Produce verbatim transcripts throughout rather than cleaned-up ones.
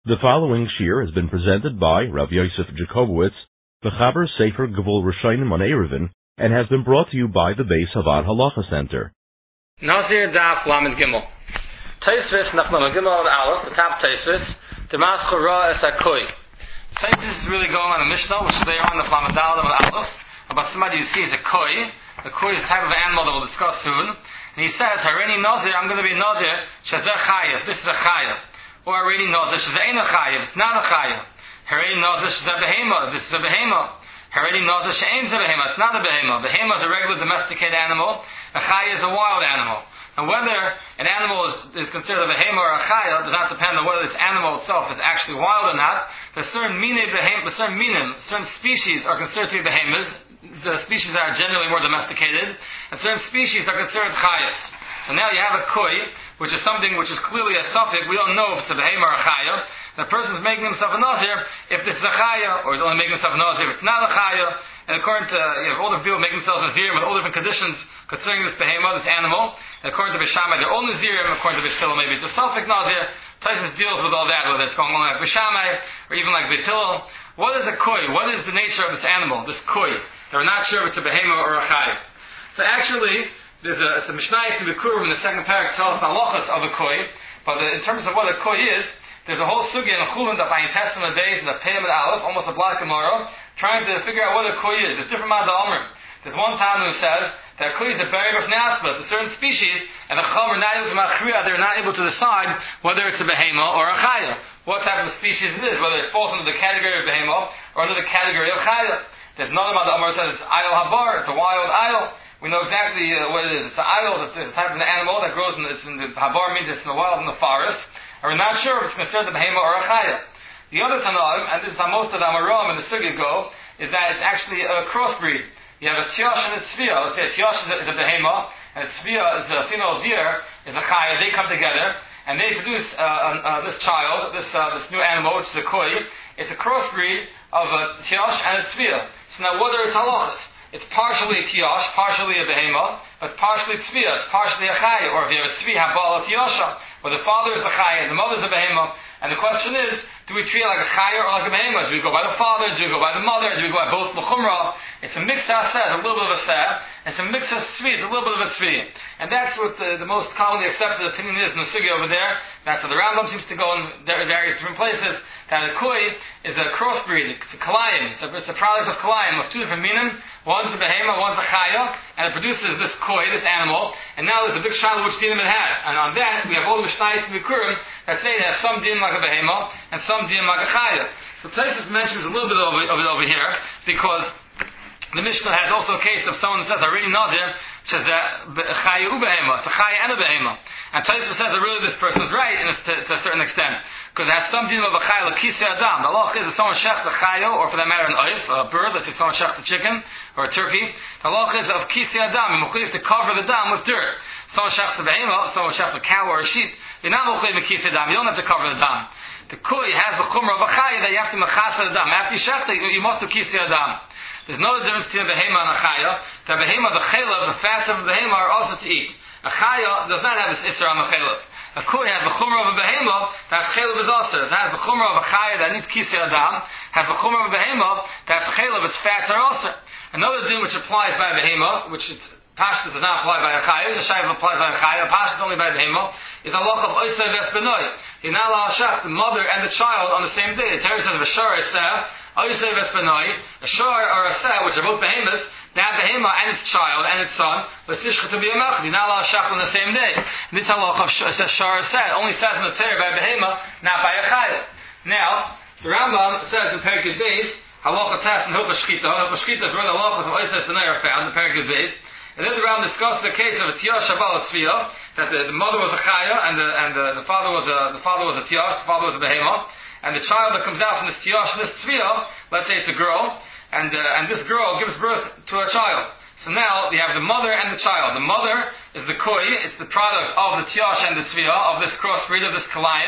The following shir has been presented by Rav Yosef Jacobowitz, the Chaber Sefer Gevul Rishonim on Eruvin, and has been brought to you by the Beis Havad Halacha Center. Nazir Daf Lamed Gimel. Taisvis nach Lamed Gimel and Aleph, the top Taisvis, Demas Chora Es HaKoi. Taisvis is really going on a Mishnah, which is later on the Lamed Dalet and Aleph, about somebody who sees a Koi. The Koi is a type of animal that we'll discuss soon. And he says, Harini Nazir, I'm going to be Nazir, Shazeh Chayev, this is a Chayev. Or Harini Nazir, Shazeh Ein Chayev, it's not a Chayev. Harini Nazir, Shazeh Behema, this is a Behema. Harini Nazir, She'ein Zeh Behema, it's not a Behema. Behema is a regular domesticated animal. A Chayev is a wild animal. And whether an animal is, is considered a Behema or a Chayev does not depend on whether this animal itself is actually wild or not. There's certain minim, certain minim, certain species are considered to be Behemas. The species that are generally more domesticated, and certain species are considered chayas. So now you have a koi, which is something which is clearly a suffix. We don't know if it's a behema or a chaya. The person is making himself a nazir if this is a chaya, or he's only making himself a nazir if it's not a chaya. And according to you know, all the people making themselves nazir with all different conditions concerning this behema, this animal. And according to Bishamai, they're all nazirim. According to Bishtil, maybe it's a suffix nazir. Tyson deals with all that, whether it's going on like Bishamai or even like Bishtil. What is a koi? What is the nature of this animal? This koi. They're not sure if it's a behema or a chai. So actually, there's a, it's a Mishnah in the Bikurim in the second parak tells us the halachas of a koi. But the, in terms of what a koi is, there's a whole sugya in the Chulin, the Chayin Testament days, and the Peyam and Aleph, almost a block tomorrow, trying to figure out what a koi is. There's different Ma'ad Omer. There's one time who says that koi is a berry of Natsbas, a certain species, and the Chum are not able to machriya, they're not able to decide whether it's a behema or a chaya. What type of species it is, whether it falls under the category of behema or under the category of chaya. There's another one that Amar says it's Ayil Habar, it's a wild Ayil. We know exactly uh, what it is. It's an Ayil, it's a type of an animal that grows in the, it's in the Habar means it's in the wild, in the forest. And we're not sure if it's considered a behema or a chaya. The other Tanaim, and this is how most of the Amarim and the Sugya go, is that it's actually a crossbreed. You have a Tiosh and a Tzviya. Let's say a Tiosh is a, is a behema, and a Tzviya is a female deer, is a chaya. They come together, and they produce uh, uh, uh, this child, this uh, this new animal, which is a koi. It's a crossbreed of a Tiosh and a Tzviya. So now what are its halachas? It's partially a Tiosh, partially a behema, but partially Tzviya, it's partially a chaya. Or if you have a Tzvi, habal a Tiosha, where the father is the chaya and the mother is a behema. And the question is, do we treat it like a chaya or like a behema? Do we go by the father? Do we go by the mother? Do we go by both l'chumra? It's a mix of seh, a little bit of a seh. It's a mix of tzvi, it's a little bit of a tzvi. And that's what the, the most commonly accepted opinion is in the sugya over there. That's what the Rambam seems to go in various different places. That a koi is a crossbreed, it's a kalayim. It's a, it's a product of kalayim, of two different minim. One's a behema, one's a chaya. And it produces this koi, this animal. And now there's a big shadow which dinim it has. And on that, we have all the mishnayos and bikurim that say it has some din like a behema and some din like a chaya. So Taisus mentions a little bit of it, of it over here because the Mishnah has also a case of someone who says, I really know there, says that chaya u behema, it's a chaya and a behema. And Taisus says that really this person is right in a, to, to a certain extent. Because it has some din of a chaya, like kisei adam. The halach is that someone shechs a chaya, or for that matter an oif, a bird, let's say someone shechs a chicken, or a turkey. The halach is of kisei adam, and mukhlis to cover the dam with dirt. Someone shechs a behema, someone shechs a cow or a sheep, you're not mukhlis to kisei adam, you don't have to cover the dam. The koi has the chumrah of a chaya that you have to mechasa the dam. After you shechs it, you must do kisei adam. There's no difference between a behema and a chaya. The behema, the chelav, the fats of a behema are also to eat. A chaya does not have its isser on the chelav. A koi has the chumrah of a behema that chelav is also. It has the chumrah of a chaya that needs kisei adam. Has the chumrah of a behema that chelav, its fats are also. Another thing which applies by a behema, which is Pashtus does not apply by a chaya, the shayv applies by a chaya, Pashtus only by a behema, is a loch of oisei vesbenoi. You're not allowed to shach the mother and the child on the same day. The Torah says, V'shar eseh, oisei vesbenoi, a shar or a seh, which are both behemoths, that behema and its child and its son, l'sishcha to be a melch. You're not allowed to shach on the same day. This halach of says shar eseh, only says in the Torah by behema, not by a chaya. Now, the Rambam says in Perikid Beis, halacha tes and hilchah shchita. Hilchah shchita is where the halachas of oisei vesbenoi are found in Perikid Beis. And then the Rambam discussed the case of a Tiosh Habal Tzviya, that the, the mother was a Chaya and the and the, the father was a the father was a Tiosh, the father was a Behema, and the child that comes out from this Tiosh, this Tzviya, let's say it's a girl, and uh, and this girl gives birth to a child. So now you have the mother and the child. The mother is the koi, it's the product of the Tiosh and the Tzviya, of this crossbreed, of this Kalayim,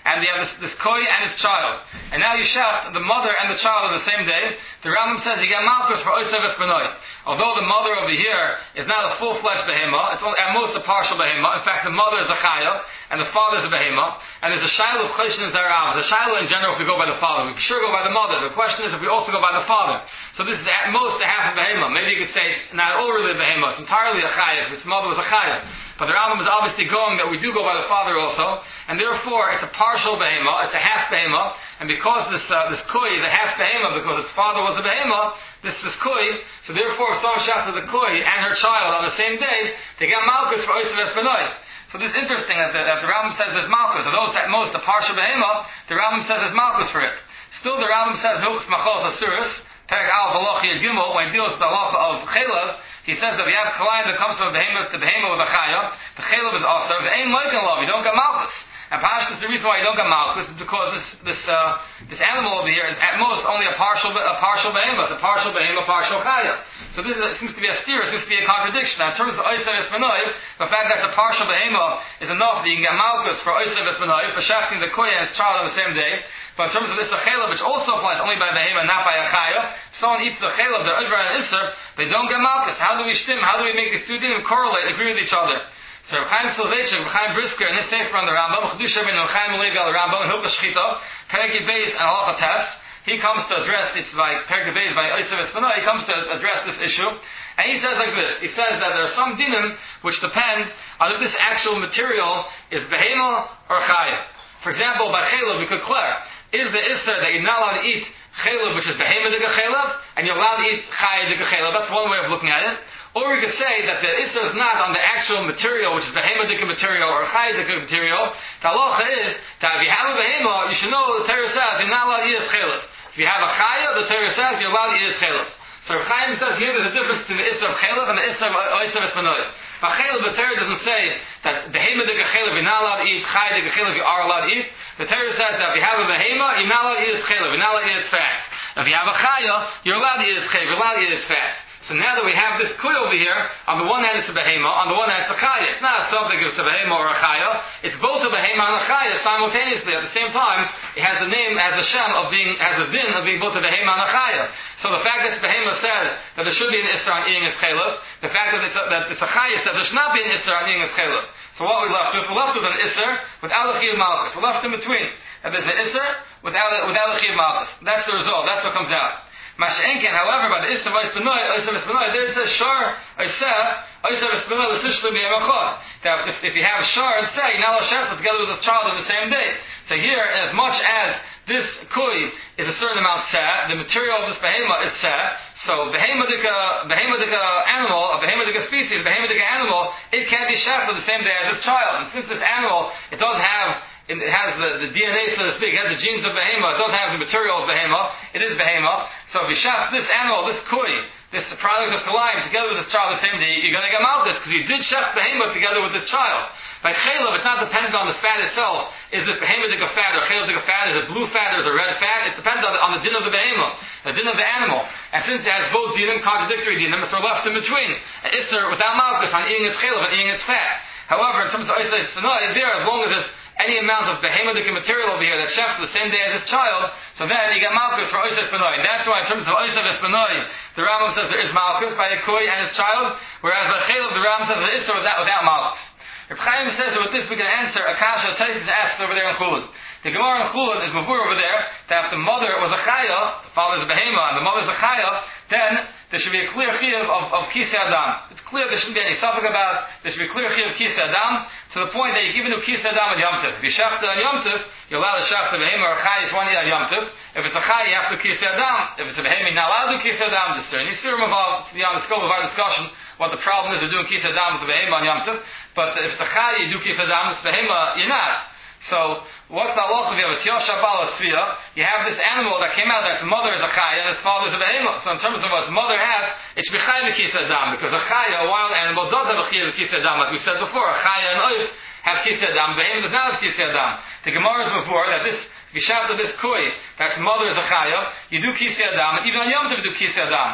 and you have this, this koi and its child. And now you shech the mother and the child on the same day. The Rambam says you get malchus for oisav espanoi. Although the mother over here is not a full-fledged behema, it's only, at most a partial behema. In fact, the mother is a chaya, and the father is a behema. And there's a shiloh of choshen and zarav. There's a shiloh in general if we go by the father. We sure go by the mother. The question is if we also go by the father. So this is at most a half a behema. Maybe you could say it's not all really a behema. It's entirely a chaya. If its mother was a chaya. But the Rambam is obviously going that we do go by the father also. And therefore, it's a partial behema. It's a half behema. And because this uh, this koi is a half behema, because its father was a behema, this is koi, so therefore if someone shafts the koi and her child on the same day, they get malchus for oisav espanoi. So this is interesting that the, that the Rambam says there's malchus. Although it's at most a partial behema, the Rambam says there's malchus for it. Still the Rambam says hilchos machos asuris, perek al v'lochi yud gimel, when he deals with the halacha of chelav, he says that we have kalayim that comes from the behema to behema with a chaya, the chelav is also, the ain moikin love, you don't get malchus. And Pashtus, the reason why you don't get malchus is because this this uh, this animal over here is at most only a partial a partial behemoth, a partial behemoth, partial chaya. So this is, it seems to be a steer, it seems to be a contradiction. Now, in terms of oisav espanoi, the fact that it's a partial behemoth is enough that you can get malchus for oisav espanoi, for shafting the koya and his child on the same day. But in terms of this chelav, which also applies only by behemoth, not by a chaya, someone eats the chelav, the ivra and isser, they don't get malchus. How do we shtim? How do we make these two things correlate, agree with each other? So Reb Chaim Soloveitchik, Reb Chaim Brisker, in this sefer on the Rambam, Chedusha ben Reb Chaim Levi al Rambam, and Hilchos Shchita, Perek Beis and Halacha Test, he comes to address, it's by Perek Beis, by oisav espanoi, he comes to address this issue, and he says like this, he says that there are some dinim which depend on if this actual material is behema or chaya. For example, by chelav, we could clear, is the isser that you're not allowed to eat chelav, which is behema diga chelav, and you're allowed to eat chaya diga chelav. That's one way of looking at it. Or we could say that the issa is not on the actual material, which is behemah-dika material or chaya-dika material. The halacha is that if you have a behemah, you should know the Torah says you're not allowed to eat its chelif. If you have a chaya, the Torah says you're allowed to eat its chelif. So Reb Chaim says here there's a difference between the issa of chelif and the issa of oisav espanoi. But chelif, the Torah doesn't say that behemah-dika chelif you're not allowed to eat, chaya-dika chelif you are allowed to eat. The Torah says that if you have a behemah, you're not allowed to eat its chelif, you're not allowed to eat its fats. If you have a chaya, you're allowed to eat its chelif, you're allowed to eat its fats. So now that we have this kuy over here, on the one hand it's a behema, on the one hand it's a chaya. It's not something it's a behema or a chaya. It's both a behema and a chaya simultaneously. At the same time, it has the name, has the shem of being, has the din of being both a behema and a chaya. So the fact that the behema says that there should be an isra on eating its chelif, the fact that it's a, that it's a chaya says there should not be an isra on eating its chelif. So what we left with? We're left with an isra without a chiyuv malchus. We're left in between. And there's an isra without a, without a chiyuv malchus. That's the result. That's what comes out. Masha'enken, however, by the Issav Espanoi, Issav Espanoi, there it says Shar, Issav, Issav Espanoi, L'Sishlim B'Yamachot. That if, if you have Shar and Say, you're not allowed to share together with the child on the same day. So here, as much as this Kui is a certain amount Seh, the material of this Behema is Seh, so Behemadika, Behemadika animal, a Behemadika species, a Behemadika animal, it can't be shared the same day as this child. And since this animal, it doesn't have It has the, the D N A, so to speak, it has the genes of behema, it doesn't have the material of behema, it is behema. So if you shaf this animal, this koi, this product of kalayim, together with this child the same day, you're going to get malchus, because you did shaf behema together with this child. By chelav, it's not dependent on the fat itself. Is this behema-dik fat, or chelav-dik fat, is it blue fat, or is it red fat? It depends on the, on the din of the behema, the din of the animal. And since it has both dinim, contradictory dinim, it's left in between. An isser without malchus on eating its chelav and eating its fat. However, in terms of oisay sanoi, there, as long as it's any amount of behemadic material over here that shafts the same day as his child, so then you get malchus for oisay espanoi. And that's why in terms of oisay espanoi, the Rambam says there is malchus by the koi and his child, whereas by chelav the Rambam says there is so without, without malchus. Reb Chaim says that with this we can answer a kasha Taisus asks over there in Chulun. The Gemara in Chulun is mavur over there that if the mother was a chaya, the father is a behema, and the mother is a chaya, then there should be a clear chiyuv of, of kisei adam. It's clear there shouldn't be any suffix about it. There should be a clear chiyuv of kisei adam to the point that you can even do kisei adam on Yom Tov. If you shafta on Yom Tov, you're allowed to shafta behema or a chaya if you want to eat on Yom Tov. If it's a chaya, you have to do kisei adam. If it's a behema, you're not allowed to do kisei adam. There's certain yisurim involved beyond the scope of our discussion what the problem is with doing kisei adam with the behema on Yom Tov. But if it's a chaya, you do kisei adam. If it's behema, you're not. So, what's the halacha if you have a tiyah shabal tzviya? You have this animal that came out that its mother is a chaya and its father is a behema. So in terms of what its mother has, it should be chaya v'kisei adam, because a chaya, a wild animal, does have a chaya v'kisei adam, like we said before. A chaya and oif have kisei adam, behema does not have kisei adam. The Gemara is before that this, if you shout to this koi, that its mother is a chaya, you do kisei adam, and even on Yom Tov you do kisei adam.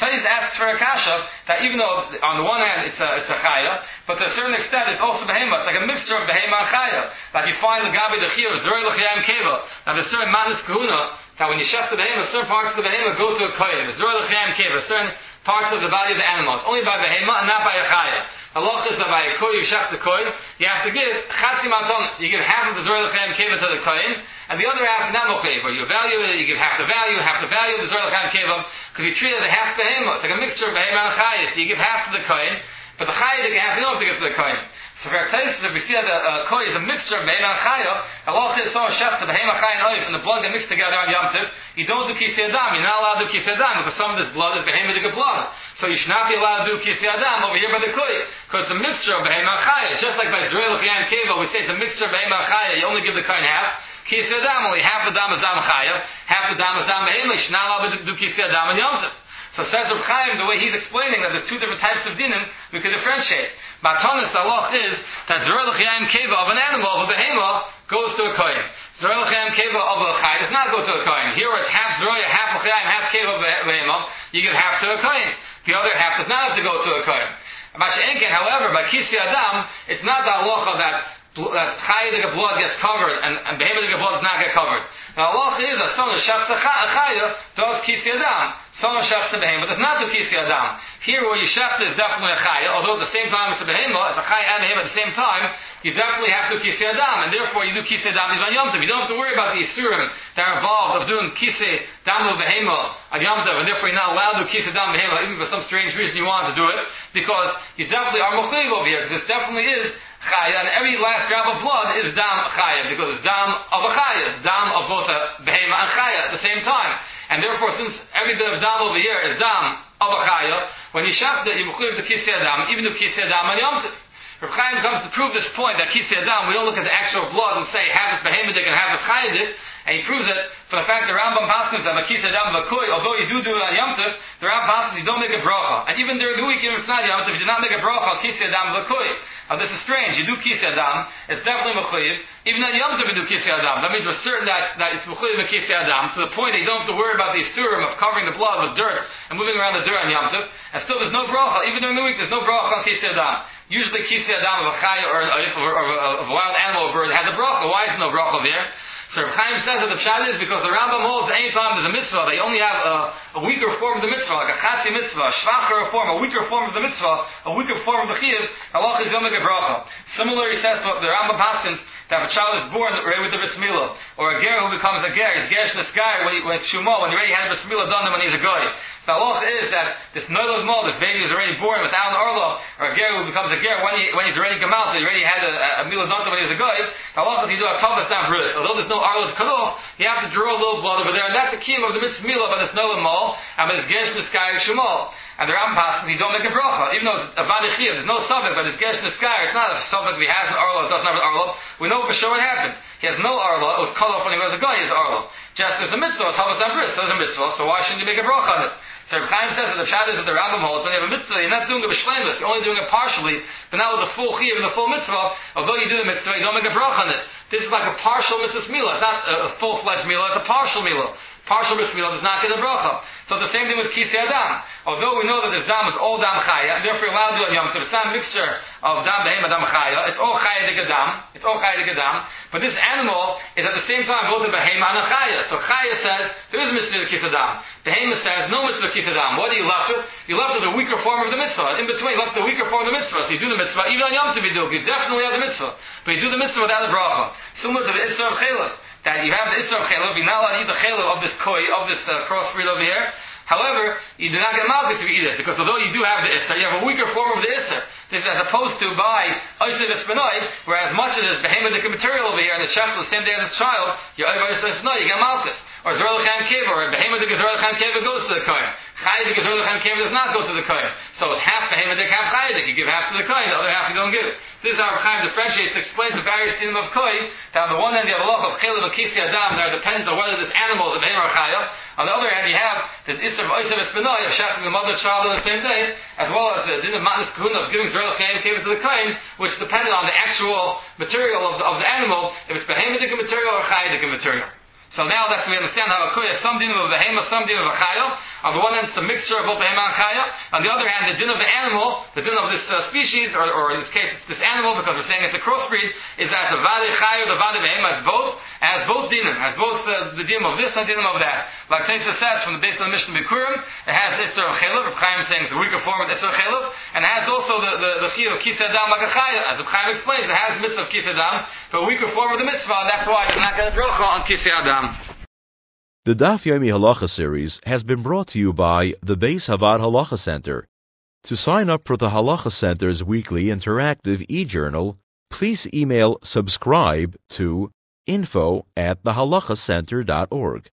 Tais asks for a kasha that even though on the one hand it's a it's a chaya, but to a certain extent it's also behema. It's like a mixture of behema and chaya. Like you find the gabi the chiyuv zroy l'chayim keva. Now there's certain manis kahuna that when you chef the behema, certain parts of the behema go to a kohen. It's zroy l'chayim keva. Certain parts of the body of the animal. It's only by behema and not by a chaya. Allah is that by a kohen you chef the kohen, you have to give chasi matanos. You give half of the zroy l'chayim keva to the kohen, and the other half is not mochayev. Or you evaluate it, you give half the value, half the value of the zroy l'chayim keva, because you treat it as a half behema. It's like a mixture of behema and chaya. So you give half to the kohen, but the chaya you have to know to give to the kohen. So for our taste, if we see that the uh, kohen is a mixture of behema and chaya, Allah says someone chefs the behema, chaya, and oif, and the blood get mixed together on Yom Tov, you don't do kisei adam. You're not allowed to do kisei adam because some of this blood is behema to blood. So you should not be allowed to do kisei adam over here by the kohen, because it's a mixture of behema and chaya. Just like by zroy l'chayim keva, we say it's a mixture of behema and chaya. You only give the kohen half. Kisei adam, only half the dam is dam chaya, half the dam is dam behema. You should not allow to do kisei adam on Yom Tov. So says Reb Chaim, the way he's explaining that there's two different types of dinim, we can differentiate. Batonis, the halach is that Zerah l'chayim keva of an animal, of a behema, goes to a kohen. Zerah l'chayim keva of a chai does not go to a kohen. Here it's half Zerah, half l'chayim, half keva of a behema, you give half to a kohen. The other half does not have to go to a kohen. However, by kisei adam, it's not the halacha that that chayidik blood gets covered and, and behemidik blood does not get covered. Now Allah is that someone shafts a chayah does kisei adam. Someone shafts a behemah does not do kisei adam. Here where you shaft is definitely a chayah, although at the same time it's a behemah, it's a chayah and a behemah at the same time, you definitely have to do kisei adam, and therefore you do kisei adam even on Yom Tov. You don't have to worry about the isurim that are involved of doing kisei adam of behemah on Yom Tov, and therefore you're not allowed to do kisei adam behemah even for some strange reason you want to do it, because you definitely are mochayev over here, because this definitely is chaya, and every last drop of blood is dam chaya, because it's dam of a chaya, dam of both a behema and chaya at the same time. And therefore, since every bit of dam over here is dam of a chaya, when you shaft it, you mechuyev the kisei adam, even the kisei adam and Yom Tov. Reb Chaim comes to prove this point that kisei adam, we don't look at the actual blood and say half is behemidik and half is chayadik, and he proves it for the fact that Rambam paskins that kisei adam v'koy, although you do do it on Yom Tov, the Rambam paskins you don't make a bracha, and even during the week, even if it's not Yom Tov, you do not make a bracha kisei adam v'koy. Now this is strange. You do kisei adam, it's definitely mechuyev. Even on Yom Tov you do kisei adam. That means we're certain that, that it's mechuyev and kisei adam to the point that you don't have to worry about the isurim of covering the blood with dirt and moving around the dirt on Yom Tov. And still there's no bracha. Even during the week there's no bracha on kisei adam. Usually kisei adam of a chaya or, or, or, or, or of a wild animal or bird has a bracha. Why is there no bracha there? So Reb Chaim says that the pshat is because the Rambam holds that any time there's a mitzvah, they only have a, a weaker form of the mitzvah, like a chati mitzvah, a shvacher form, a weaker form of the mitzvah, a weaker form of the chiyuv, Allah is going to make a bracha. Similarly, he says what the Rambam paskins that if a child is born right with the bris milah, or a ger who becomes a ger, he's ger shneskai when he when it's shumah, when he already had a bris milah done when he's a goy. So Allah is that this noilad mol, this baby is already born without an arla, or a ger who becomes a ger when he when he's already come out, so he already had a, a milah done when he's a goy. Allah says you do a tavas down bris. Although there's no arla to cut off, you have to draw a little blood over there, and that's the kiyum of the mitzvah milah by this noilad mol, and by this ger shneskai shumah. And the Rambam passes, you don't make a bracha, even though it's a vanichiyah, there's no suffix, but it's gesh neskar, it's not a suffix, he has an arla, it doesn't have an arla, we know for sure what happened. He has no arla, it was cut off when he was a guy, he has arla. Just there's a mitzvah, it's havas and bris, there's a mitzvah, so why shouldn't you make a bracha on it? So Reb Chaim says that the pshat is that the Rambam holds, when you have a mitzvah, you're not doing it b'shleimus, you're only doing it partially, but not with the full chiyuv and the full mitzvah, although you do the mitzvah, you don't make a bracha on it. This is like a partial mitzvah milah, it's not a full-fledged milah, it's a partial milah. Partial bris milah does not get a bracha. So the same thing with kisei adam. Although we know that this dam is all dam chaya, and therefore you're allowed to do it on Yom Tov, it's not a mixture of dam behema, dam chaya, it's all chaya dik adam, it's all chaya dik adam, but this animal is at the same time both a behema and a chaya. So chaya says, there is a mitzvah kisei adam. Behema says, no mitzvah kisei adam. What are you left with? You're left with the weaker form of the mitzvah. In between, you're left with the weaker form of the mitzvah. So you do the mitzvah, even on Yom Tov you do, you definitely have the mitzvah. But you do the mitzvah without a bracha. Similar to the Isra of Chelav, that you have the Isra of Chelav, you're not allowed to eat the Chelav of this koi, of this uh, crossbreed over here. However, you do not get malchus if you eat it, because although you do have the Isra, you have a weaker form of the Isra. This is as opposed to by Oisav Espanoi, whereas much of this behemadic material over here, and the chef the same day as a child, you Oisav Espanoi, you get malchus. Or Zerah L'chaim Keva, or behemadic Zerah L'chaim Keva goes to the kohen. Chayadik Zerah L'chaim Keva does not go to the kohen. So it's half behemadic, half chayadik. You give half to the kohen, the other half you don't give. This is how Chaim differentiates to explain the various dinim of kohen. That on the one hand you have a lot of chelav and kisei adam that are dependent on whether this animal is a behemah or chaya. On the other hand you have the isra of oisav espanoi of shafting the mother and child on the same day, as well as the din of matnas kahuna of giving Zerah L'chaim Keva to the kohen, which depended on the actual material of the, of the animal, if it's behemadic material or chayadik material. So now that we understand how a koy has some din of a behemah, some din of a chayil. On the one hand, it's a mixture of both behema and chaya. On the other hand, the din of the animal, the din of this uh, species, or, or in this case, it's this animal, because we're saying it's a crossbreed, is that the vade chaya, the vade behema, has both, has both dinim, has both uh, the din of this and the din of that. Like Taisa says from the base of the Mishnah Bikurim, it has Isser of Chelev, Reb Chaim is saying it's a weaker form of Isser of Chelev, and it has also the the, the chiyuv of Kisei Adam like a chaya. As Reb Chaim explains, it has mitzvah of Kisei Adam, but a weaker form of the mitzvah, and that's why it's not going to brocha on Kisei Adam. The Daf Yomi Halacha series has been brought to you by the Beis Havad Halacha Center. To sign up for the Halacha Center's weekly interactive e-journal, please email subscribe to info at the halacha center dot org.